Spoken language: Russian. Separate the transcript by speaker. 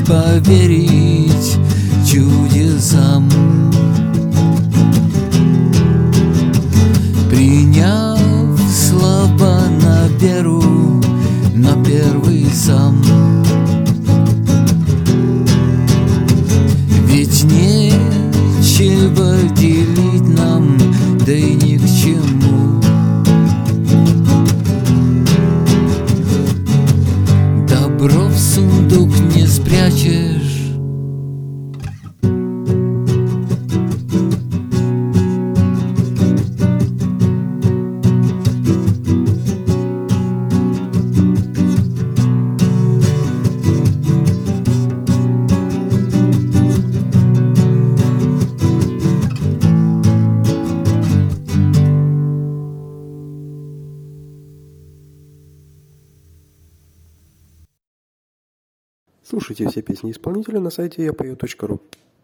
Speaker 1: поверить чудесам. Приняв слова на веру, на первый сам. Ведь нечего делить нам, да и ни к чему. Добро в сундук не спрячешь.
Speaker 2: Слушайте все песни исполнителя на сайте yapeo.ru.